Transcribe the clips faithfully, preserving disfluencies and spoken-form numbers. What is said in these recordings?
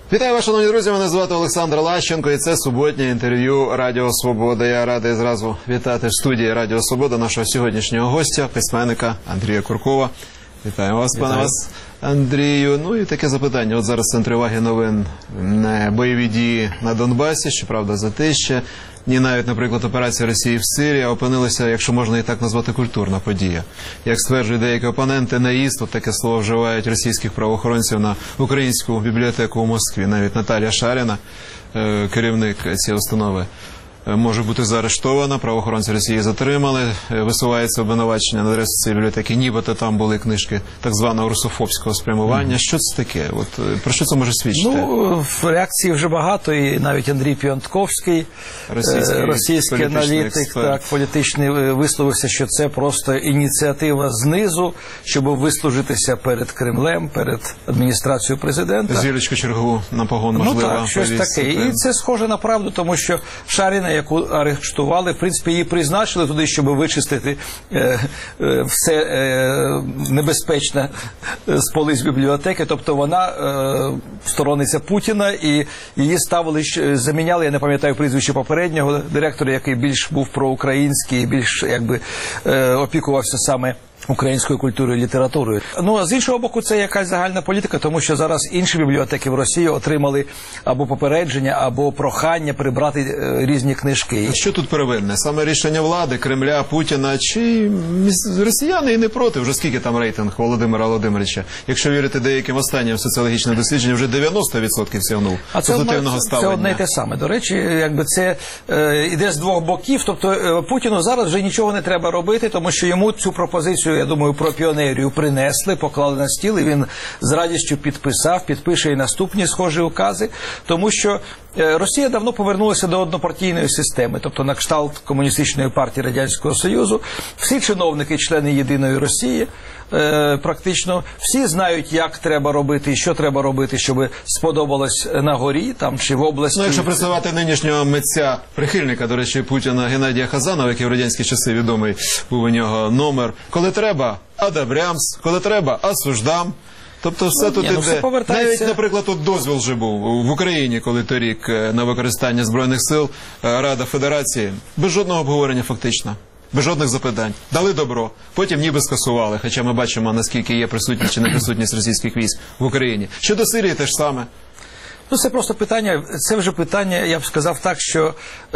Вітаю вас, шановні друзі, мене звати Олександр Лащенко і це суботнє інтерв'ю Радіо Свобода. Я радий зразу вітати в студії Радіо Свобода нашого сьогоднішнього гостя, письменника Андрія Куркова. Вітаю вас, Вітаю. пане вас, Андрію. Ну і таке запитання. От зараз в центрі уваги новин не бойові дії на Донбасі, щоправда, затища, ні навіть, наприклад, операція Росії в Сирії, а опинилася, якщо можна і так назвати, культурна подія. Як стверджують деякі опоненти, наїзд, от таке слово вживають російських правоохоронців на українську бібліотеку у Москві. Навіть Наталія Шаріна, керівник цієї установи, може бути заарештована, правоохоронці Росії затримали, висувається обвинувачення на адресу цієї бібліотеки, нібито там були книжки так званого русофобського спрямування. Mm. Що це таке? От, про що це може свідчити? Ну, в реакції вже багато, і навіть Андрій Піонтковський, російський, російський аналітик, так, політичний, висловився, що це просто ініціатива знизу, щоб вислужитися перед Кремлем, перед адміністрацією президента. Зірочку чергову на погон, можливо. Ну так, щось таке. І це схоже на правду, тому що Шаріна, яку арештували, в принципі, її призначили туди, щоб вичистити е, е, все е, небезпечне з полиць бібліотеки. Тобто вона е, сторонниця Путіна, і її ставили, заміняли, я не пам'ятаю прізвище попереднього директора, який більш був проукраїнський, більш якби е, опікувався саме українською культурою і літературою. Ну, а з іншого боку, це якась загальна політика, тому що зараз інші бібліотеки в Росії отримали або попередження, або прохання прибрати е, різні книжки. Що тут первинне? Саме рішення влади, Кремля, Путіна, чи росіяни і не проти? Вже скільки там рейтинг Володимира Володимировича? Якщо вірити деяким останнім соціологічним дослідженням, вже дев'яносто відсотків сягнув позитивного це, ставлення. Це одне й те саме. До речі, якби це е, іде з двох боків. Тобто е, Путіну зараз вже нічого не треба робити, тому що йому цю пропозицію, я думаю, про піонерію принесли, поклали на стіл, і він з радістю підписав, підпише і наступні схожі укази, тому що Росія давно повернулася до однопартійної системи, тобто на кшталт Комуністичної партії Радянського Союзу. Всі чиновники, члени Єдиної Росії, практично всі знають, як треба робити і що треба робити, щоб сподобалось на горі там чи в області. Ну, якщо представати нинішнього митця, прихильника, до речі, Путіна, Геннадія Хазанова, який в радянські часи відомий був у нього номер, коли треба одобрямс, коли треба осуждам. Тобто все ну, тут ні, ну, іде. повертається... Навіть, наприклад, от дозвіл вже був в Україні, коли торік на використання Збройних сил Рада Федерації, без жодного обговорення фактично, без жодних запитань. Дали добро, потім ніби скасували, хоча ми бачимо, наскільки є присутність чи неприсутність російських військ в Україні. Щодо Сирії теж саме. Ну, це просто питання, це вже питання, я б сказав так, що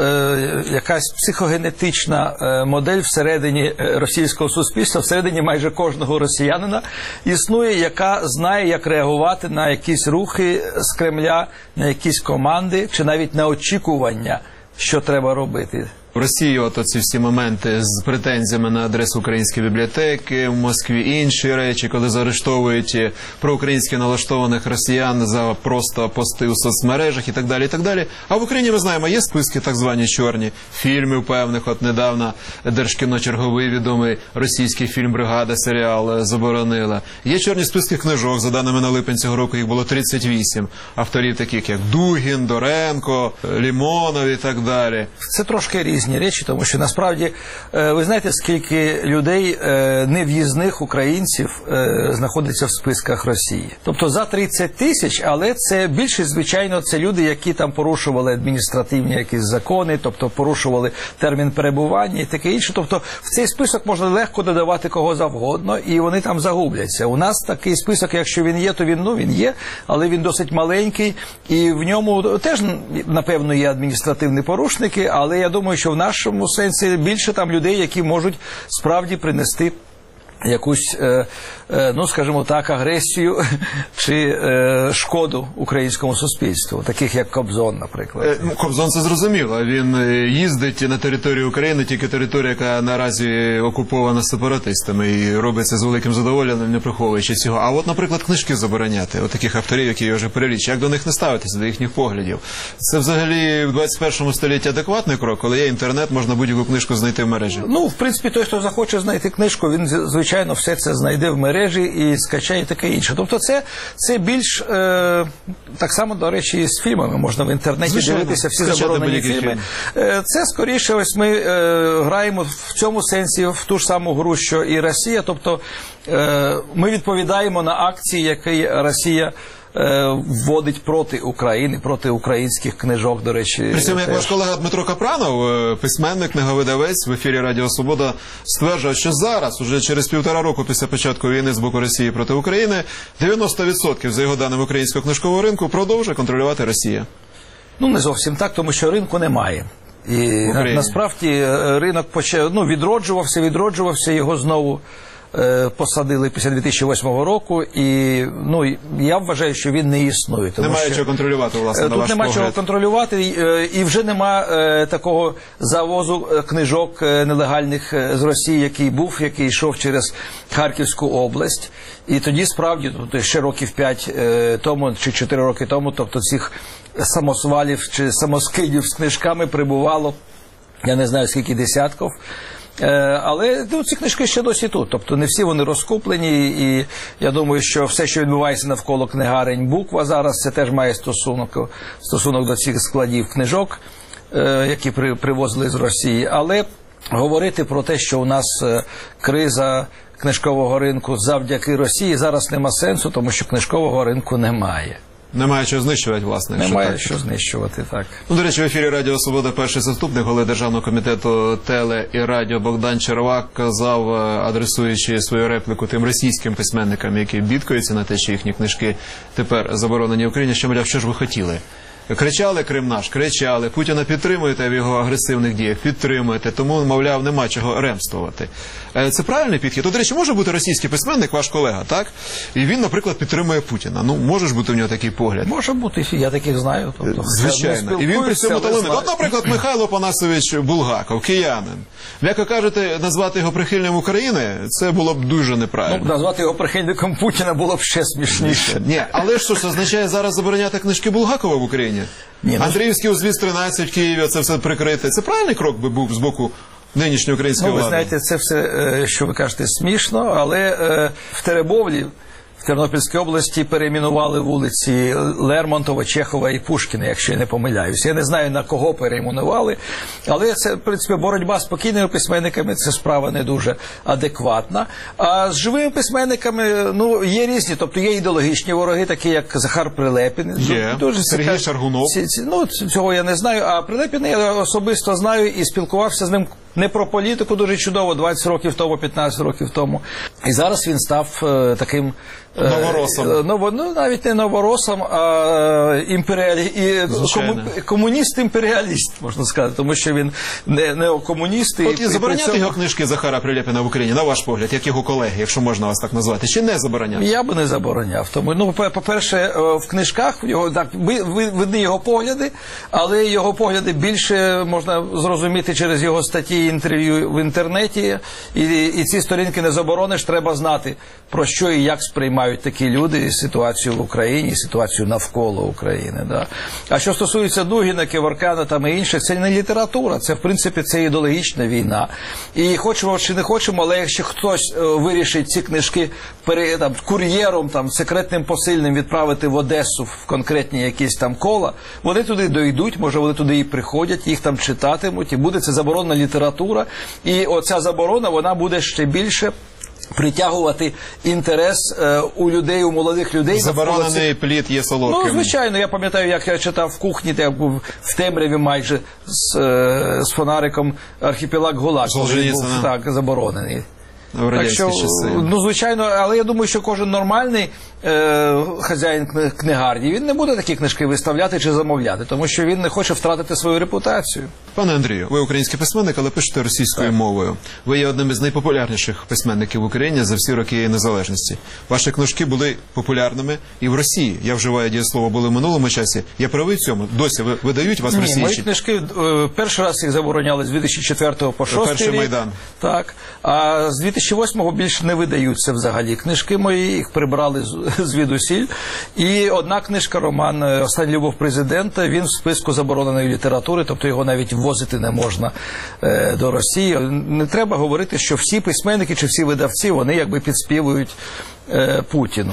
е, якась психогенетична е, модель всередині російського суспільства, всередині майже кожного росіянина існує, яка знає, як реагувати на якісь рухи з Кремля, на якісь команди, чи навіть на очікування, що треба робити. В Росії от оці всі моменти з претензіями на адресу української бібліотеки, в Москві інші речі, коли заарештовують проукраїнськи налаштованих росіян за просто пости у соцмережах і так далі, і так далі. А в Україні, ми знаємо, є списки так звані чорні, фільмів певних, от недавно Держкіно черговий відомий російський фільм «Бригада» серіал заборонила. Є чорні списки книжок, за даними на липень цього року їх було тридцять вісім, авторів таких як Дугін, Доренко, Лімонов і так далі. Це трошки різні речі, тому що насправді, ви знаєте, скільки людей нев'їзних українців знаходиться в списках Росії. Тобто за тридцять тисяч, але це більше, звичайно, це люди, які там порушували адміністративні якісь закони, тобто порушували термін перебування і таке інше. Тобто в цей список можна легко додавати кого завгодно, і вони там загубляться. У нас такий список, якщо він є, то він, ну, він є, але він досить маленький, і в ньому теж, напевно, є адміністративні порушники, але я думаю, що в нашому сенсі більше там людей, які можуть справді принести якусь, е, е, ну, скажімо так, агресію чи е, шкоду українському суспільству, таких як Кобзон, наприклад. Е, ну, Кобзон, це зрозуміло. Він їздить на територію України, тільки територія, яка наразі окупована сепаратистами, і робить це з великим задоволенням, не приховуючи цього. А от, наприклад, книжки забороняти, от таких авторів, які я вже перелічив, як до них не ставитися, до їхніх поглядів? Це взагалі в двадцять першому столітті адекватний крок, коли є інтернет, можна будь-яку книжку знайти в мережі? Ну, в принципі, той, хто захоче знайти книжку, він, звичайно, Звичайно, все це знайде в мережі і скачає і таке інше. Тобто це, це більш, е, так само, до речі, і з фільмами. Можна в інтернеті Звичайно. дивитися всі заборонені фільми. Е, це, скоріше, ось ми е, граємо в цьому сенсі в ту ж саму гру, що і Росія. Тобто е, ми відповідаємо на акції, які Росія вводить проти України, проти українських книжок, до речі. При цьому, як теж. ваш колега Дмитро Капранов, письменник, книговидавець в ефірі Радіо Свобода, стверджує, що зараз, уже через півтора року після початку війни з боку Росії проти України, дев'яносто відсотків, за його даними, українського книжкового ринку продовжує контролювати Росія. Ну, не зовсім так, тому що ринку немає. І на, насправді ринок почав, ну, відроджувався, відроджувався, його знову е, посадили після дві тисячі восьмого року, і ну, я вважаю, що він не існує. Тому немає що, чого контролювати, власне, на тут ваш немає погляд. чого контролювати, і, і вже немає е, такого завозу книжок нелегальних з Росії, який був, який йшов через Харківську область. І тоді, справді, ще років п'ять е, тому, чи чотири роки тому, тобто цих самосвалів чи самоскидів з книжками прибувало, я не знаю скільки десятків, е, але ну, ці книжки ще досі тут, тобто не всі вони розкуплені, і я думаю, що все, що відбувається навколо книгарень Буква зараз, це теж має стосунок, стосунок до цих складів книжок, е, які при, привозили з Росії, але говорити про те, що у нас е, криза книжкового ринку завдяки Росії зараз нема сенсу, тому що книжкового ринку немає. Немає чого знищувати, власне. Немає так. що знищувати, так. Ну, до речі, в ефірі Радіо Свобода перший заступник голови Державного комітету теле і радіо Богдан Червак казав, адресуючи свою репліку тим російським письменникам, які бідкаються на те, що їхні книжки тепер заборонені в Україні, що, мовляв, що ж ви хотіли? Кричали Крим наш, кричали, Путіна підтримуєте в його агресивних діях, підтримуєте, тому, мовляв, нема чого ремствувати. Це правильний підхід? То, до речі, може бути російський письменник, ваш колега, так? І він, наприклад, підтримує Путіна. Ну, може ж бути в нього такий погляд? Може бути, я таких знаю. Тобто, звичайно. І він при цьому талановитий. От, наприклад, Михайло Панасович Булгаков, киянин. Як кажете, назвати його прихильним України, це було б дуже неправильно. Ну, назвати його прихильником Путіна було б ще смішніше. Ні, але що це означає зараз забороняти книжки Булгакова в Україні? Ні, ну... Андріївський узвіз тринадцять в Києві, це все прикрити. Це правильний крок би був з боку нинішньої української ну, ви влади? Ви знаєте, це все, що ви кажете, смішно, але в Теребовлі, в Тернопільській області перейменували вулиці Лермонтова, Чехова і Пушкіна, якщо я не помиляюся. Я не знаю, на кого перейменували, але це, в принципі, боротьба з покійними письменниками – це справа не дуже адекватна. А з живими письменниками, ну, є різні, тобто є ідеологічні вороги, такі як Захар Прилепін. Є, дуже Сергій цікав... Шаргунов. Ну, цього я не знаю, а Прилепіна я особисто знаю і спілкувався з ним не про політику дуже чудово, двадцять років тому, п'ятнадцять років тому. І зараз він став е, таким... Новоросом. Е, нов, ну, навіть не новоросом, а імперіалі... і, кому, комуніст-імперіаліст, можна сказати, тому що він не, не комуніст. От і, і забороняти цьому... його книжки Захара Прилепіна в Україні, на ваш погляд, як його колеги, якщо можна вас так назвати, чи не забороняти? Я би не забороняв. Тому, ну, по-перше, в книжках його, так, видні його погляди, але його погляди більше можна зрозуміти через його статті, інтерв'ю в інтернеті, і, і ці сторінки не заборониш, треба знати, про що і як сприймають такі люди ситуацію в Україні, ситуацію навколо України. Да. А що стосується Дугіна, Кеворкана там і інших, це не література, це в принципі це ідеологічна війна. І хочемо чи не хочемо, але якщо хтось вирішить ці книжки пере, там, кур'єром, там, секретним посильним відправити в Одесу в конкретні якісь там кола, вони туди дойдуть, може вони туди і приходять, їх там читатимуть, і буде це заборонена література. І оця заборона, вона буде ще більше притягувати інтерес е, у людей, у молодих людей. Заборонений плід є солодким. Ну, звичайно, я пам'ятаю, як я читав в кухні, де я був в темряві майже з, е, з фонариком «Архіпелаг ГУЛАГ», коли був так заборонений. В радянські так що, часи. ну, звичайно, але я думаю, що кожен нормальний е, хазяїн книгарні, він не буде такі книжки виставляти чи замовляти, тому що він не хоче втратити свою репутацію. Пане Андрію, ви український письменник, але пишете російською так. мовою. Ви є одним із найпопулярніших письменників в Україні за всі роки її незалежності. Ваші книжки були популярними і в Росії. Я вживаю дієслово «були в минулому часі». Я правий в цьому? Досі видають вас в Росії? Ні, мої книжки, е, перший раз їх забороняли з дві тисячі четвертого по шостий Перший рік. Майдан. Так. А з дві тисячі восьмого більше не видаються взагалі. Книжки мої, їх прибрали з, звідусіль. І одна книжка, роман «Остання любов президента», він в списку забороненої літератури, тобто його навіть ввозити не можна е, до Росії. Не треба говорити, що всі письменники чи всі видавці, вони якби підспівують е, Путіну.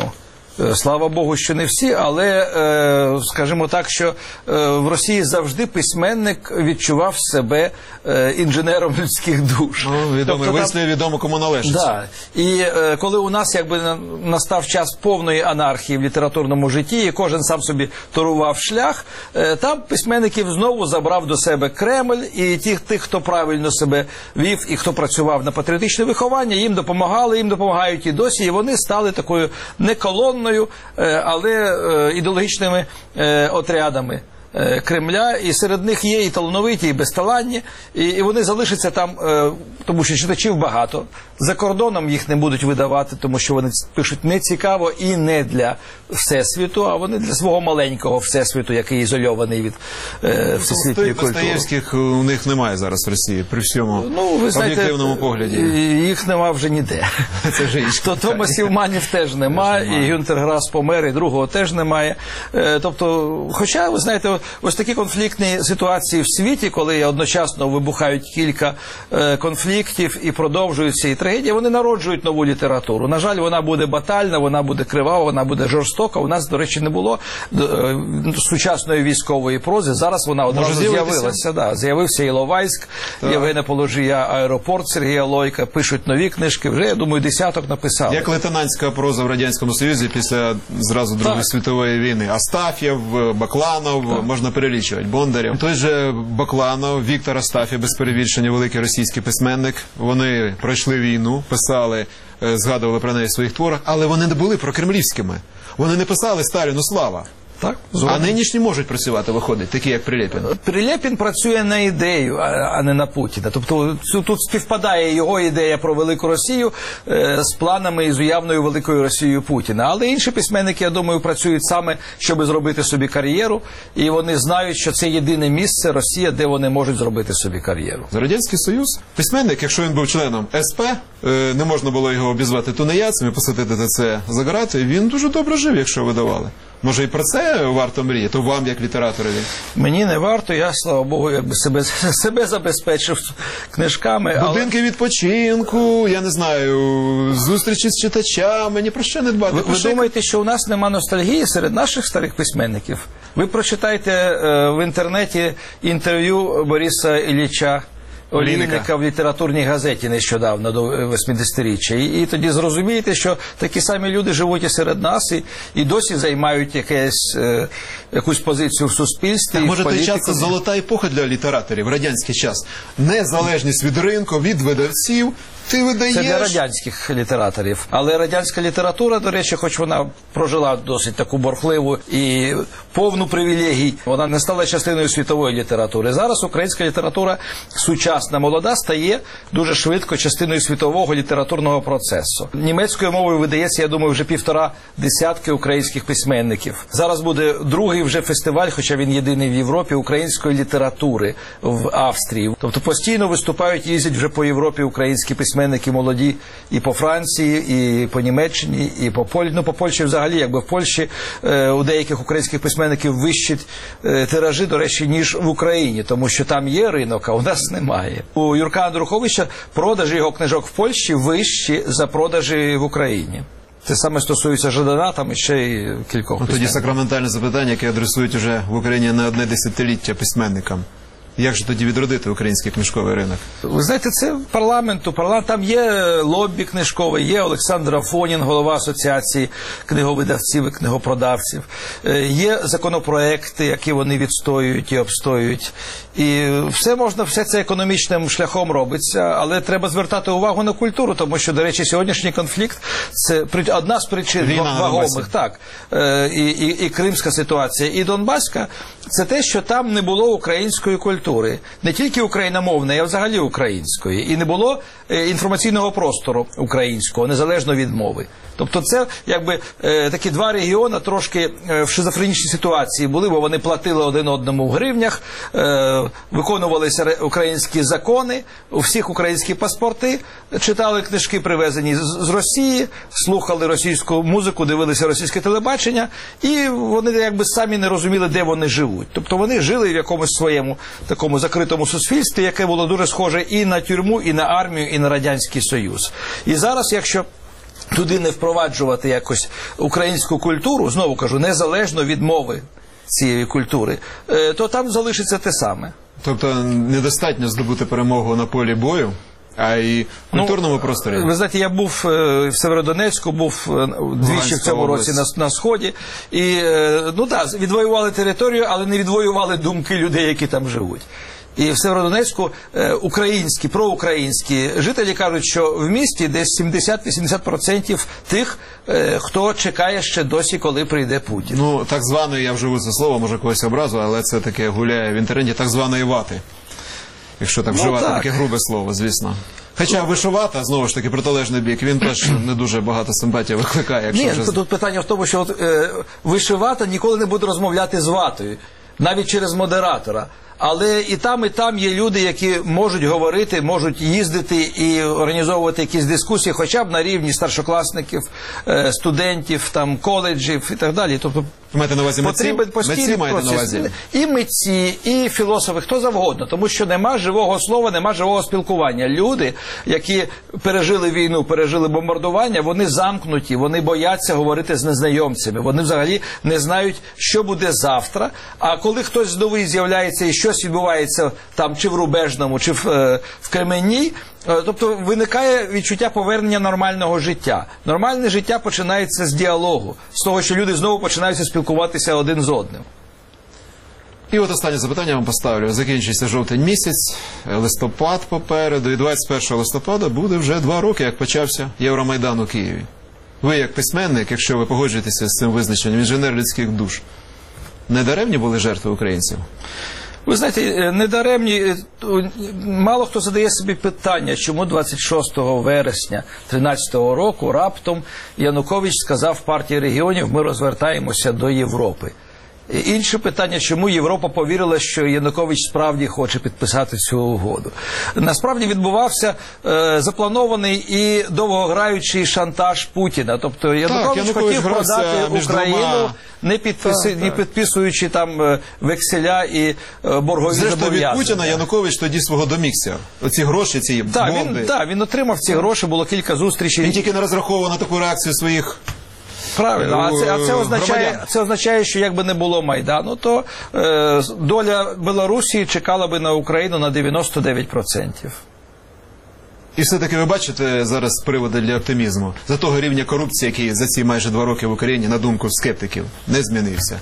Слава Богу, що не всі, але, скажімо так, що в Росії завжди письменник відчував себе інженером людських душ. Ну, відомий тобто, вислів, відомо кому належить. Да. І коли у нас якби настав час повної анархії в літературному житті, і кожен сам собі торував шлях, там письменників знову забрав до себе Кремль, і тих, тих, хто правильно себе вів і хто працював на патріотичне виховання, їм допомагали, їм допомагають і досі, і вони стали такою не колонною, але ідеологічними отрядами Кремля, і серед них є і талановиті, і безталанні, і, і вони залишаться там, тому що читачів багато. За кордоном їх не будуть видавати, тому що вони пишуть не цікаво і не для Всесвіту, а вони для свого маленького Всесвіту, який ізольований від е, всесвітньої культури. Достоєвських у них немає зараз в Росії, при всьому ну, ви об'єктивному знаєте, погляді. Їх нема вже ніде. Це вже інше. То Томасів Манів теж немає, і Гюнтер Грас помер, і другого теж немає. Е, тобто, хоча, ви знаєте, ось такі конфліктні ситуації в світі, коли одночасно вибухають кілька е, конфліктів і продовжуються і трагедії, вони народжують нову літературу. На жаль, вона буде батальна, вона буде кривава, вона буде жорстока. У нас, до речі, не було е, сучасної військової прози. Зараз вона одразу з'явилася. Да, з'явився Іловайськ, Євгена Положія, Аеропорт Сергія Лойка, пишуть нові книжки. Вже, я думаю, десяток написали. Як лейтенантська проза в Радянському Союзі після зразу Другої так. світової війни. Астаф'єв, Бакланов, так. можна перелічувати, Бондарєв. Той же Бакланов, Віктор Астаф'єв, без перебільшення, великий російський письменник. Вони пройшли війну, писали, згадували про неї в своїх творах, але вони не були прокремлівськими. Вони не писали Сталіну слава. Так, а нинішні можуть працювати, виходить, такі як Прилєпін. Прилєпін працює на ідею, а не на Путіна. Тобто тут співпадає його ідея про велику Росію з планами і з уявною великою Росією Путіна. Але інші письменники, я думаю, працюють саме, щоб зробити собі кар'єру, і вони знають, що це єдине місце Росія, де вони можуть зробити собі кар'єру. За Радянський Союз письменник, якщо він був членом ес пе, не можна було його обізвати тунеядцем і посадити за це за грати, він дуже добре жив, якщо видавали. Може, і про це варто мріяти, вам, як літераторові? Мені не варто, я, слава Богу, якби себе, себе забезпечив книжками. Будинки але... відпочинку, я не знаю, зустрічі з читачами, ні про що не дбати. Ви, ви думаєте, що у нас нема ностальгії серед наших старих письменників? Ви прочитайте е, в інтернеті інтерв'ю Бориса Ілліча Олійника в літературній газеті нещодавно до восьмидесятиріччя. І, і тоді зрозумієте, що такі самі люди живуть і серед нас, і, і досі займають якесь, е, якусь позицію в суспільстві. Так, може, той час – це золота епоха для літераторів, радянський час. Незалежність від ринку, від видавців. Ти видаєш... Це для радянських літераторів. Але радянська література, до речі, хоч вона прожила досить таку борхливу і повну привілегій, вона не стала частиною світової літератури. Зараз українська література сучасна, молода, стає дуже швидко частиною світового літературного процесу. Німецькою мовою видається, я думаю, вже півтора десятки українських письменників. Зараз буде другий вже фестиваль, хоча він єдиний в Європі, української літератури в Австрії. Тобто постійно виступають, їздять вже по Європі українські письменники. Письменники молоді і по Франції, і по Німеччині, і по Польщі. Ну, по Польщі взагалі, якби в Польщі е, у деяких українських письменників вищі е, тиражі, до речі, ніж в Україні, тому що там є ринок, а у нас немає. У Юрка Андруховича продажі його книжок в Польщі вищі за продажі в Україні. Це саме стосується Жадана, там і ще й кількох ну, тоді сакраментальне запитання, яке адресують уже в Україні не одне десятиліття письменникам. Як же тоді відродити український книжковий ринок? Ви знаєте, це парламенту. Парламент, там є лоббі книжкове, є Олександр Афонін, голова асоціації книговидавців і книгопродавців. Є законопроекти, які вони відстоюють і обстоюють. І все можна, все це економічним шляхом робиться, але треба звертати увагу на культуру, тому що, до речі, сьогоднішній конфлікт – це одна з причин Війна вагомих. Так, і, і, і кримська ситуація, і Донбаська – це те, що там не було української культури. Не тільки україномовної, а взагалі української. І не було інформаційного простору українського, незалежно від мови. Тобто це, якби, такі два регіони трошки в шизофренічній ситуації були, бо вони платили один одному в гривнях, виконувалися українські закони, у всіх українські паспорти, читали книжки, привезені з Росії, слухали російську музику, дивилися російське телебачення, і вони якби самі не розуміли, де вони живуть. Тобто вони жили в якомусь своєму такому закритому суспільстві, яке було дуже схоже і на тюрму, і на армію, і на Радянський Союз. І зараз, якщо туди не впроваджувати якось українську культуру, знову кажу, незалежно від мови цієї культури, то там залишиться те саме. Тобто недостатньо здобути перемогу на полі бою, а й в культурному ну, просторі? Ви знаєте, я був в Северодонецьку, був двічі в цьому році на, на Сході, і, ну так, да, відвоювали територію, але не відвоювали думки людей, які там живуть. І в Северодонецьку е, українські, проукраїнські жителі кажуть, що в місті десь сімдесят-вісімдесят відсотків тих, е, хто чекає ще досі, коли прийде Путін. Ну, так званої, я вживу це слово, може когось образу, але це таке гуляє в інтернеті, так званої вати. Якщо так вживати, ну, так. Таке грубе слово, звісно. Хоча вишивата, знову ж таки, протилежний бік, він теж не дуже багато симпатії викликає. Якщо Ні, вже... тут питання в тому, що от, е, вишивата ніколи не буде розмовляти з ватою, навіть через модератора. Але і там, і там є люди, які можуть говорити, можуть їздити і організовувати якісь дискусії, хоча б на рівні старшокласників, студентів, там, коледжів і так далі. Тобто маєте на увазі митців? Митці маєте на увазі? І митці, і філософи, хто завгодно. Тому що нема живого слова, нема живого спілкування. Люди, які пережили війну, пережили бомбардування, вони замкнуті, вони бояться говорити з незнайомцями. Вони взагалі не знають, що буде завтра. А коли хтось новий з'являється і щось відбувається там чи в Рубежному, чи в, е, в Кремені, е, тобто виникає відчуття повернення нормального життя. Нормальне життя починається з діалогу, з того, що люди знову починаються спілкуватися один з одним. І от останнє запитання вам поставлю. Закінчується жовтень місяць, листопад попереду, і двадцять першого листопада буде вже два роки, як почався Євромайдан у Києві. Ви, як письменник, якщо ви погоджуєтеся з цим визначенням, інженер людських душ, не даремні були жертви українців? Ви знаєте, недаремні, мало хто задає собі питання, чому двадцять шостого вересня тринадцятого року раптом Янукович сказав партії регіонів, ми розвертаємося до Європи. Інше питання, чому Європа повірила, що Янукович справді хоче підписати цю угоду. Насправді відбувався е, запланований і довгограючий шантаж Путіна. Тобто Янукович, так, Янукович хотів продати Україну, двома... не, підписи, так, не підписуючи там векселя і е, боргові зобов'язання. Зрештою, від Путіна Янукович тоді свого домігся. Оці гроші, ці так, бомби. Він, так, він отримав ці гроші, було кілька зустрічей. Він тільки не розраховував на таку реакцію своїх... Правильно, а це, а це означає, це означає, що якби не було Майдану, то е, доля Білорусі чекала би на Україну на дев'яносто дев'ять відсотків. І все-таки ви бачите зараз приводи для оптимізму? За того рівня корупції, який за ці майже два роки в Україні, на думку скептиків, не змінився.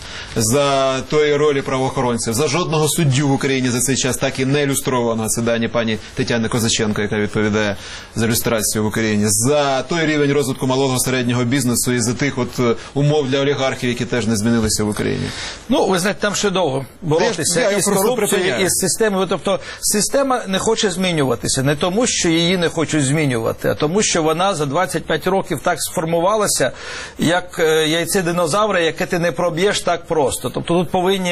За тої ролі правоохоронців, за жодного суддю в Україні за цей час так і не ілюстровано. Це дані пані Тетяни Козаченко, яка відповідає за ілюстрацію в Україні. За той рівень розвитку малого середнього бізнесу і за тих от умов для олігархів, які теж не змінилися в Україні. Ну, ви знаєте, там ще довго боротися я, я, я із корупцією, із системою. Тобто, система не хоче змінюватися. Не тому, що її не хочуть змінювати, а тому, що вона за двадцять п'ять років так сформувалася, як яйце динозавра, яке ти не проб'єш так просто. Тобто тут повинні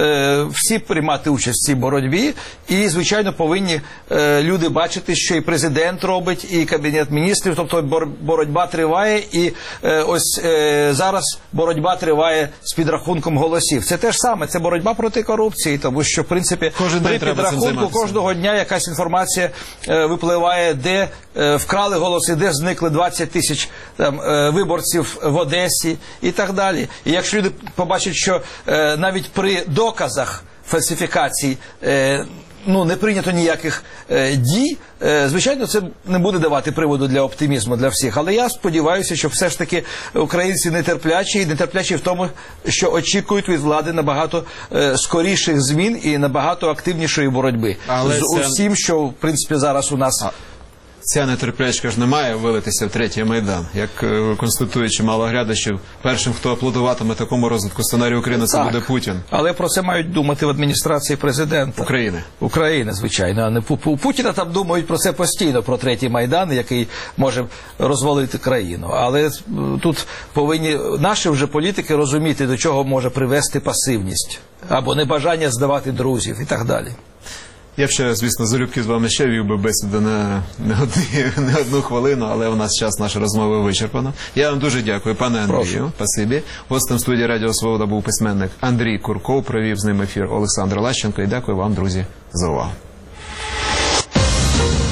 е, всі приймати участь в цій боротьбі і, звичайно, повинні е, люди бачити, що і президент робить, і Кабінет міністрів, тобто боротьба триває, і е, ось е, зараз боротьба триває з підрахунком голосів. Це те ж саме, це боротьба проти корупції, тому що, в принципі, Кожен при підрахунку кожного дня якась інформація е, випливає, де е, вкрали голоси, де зникли двадцять тисяч там, е, виборців в Одесі і так далі. І якщо люди побачать, що е, навіть при доказах фальсифікацій е, ну, не прийнято ніяких е, дій, е, звичайно, це не буде давати приводу для оптимізму для всіх. Але я сподіваюся, що все ж таки українці нетерплячі, і нетерплячі в тому, що очікують від влади набагато е, скоріших змін і набагато активнішої боротьби. Але з це... усім, що, в принципі, зараз у нас... Ця нетерплячка ж не має вилитися в третій Майдан. Як констатуючи мало глядачів, першим, хто аплодуватиме такому розвитку сценарію України, це буде Путін. Але про це мають думати в адміністрації президента. України. України, звичайно. А не у Путіна там думають про це постійно, про третій Майдан, який може розвалити країну. Але тут повинні наші вже політики розуміти, до чого може привести пасивність. Або небажання здавати друзів і так далі. Я б ще, звісно, залюбки з вами ще вів би бесіду на не, одні, не одну хвилину, але у нас час нашої розмови вичерпано. Я вам дуже дякую, пане Андрію. Спасибі. Гостем студії Радіо Свобода був письменник Андрій Курков, провів з ним ефір Олександр Лащенко. І дякую вам, друзі, за увагу.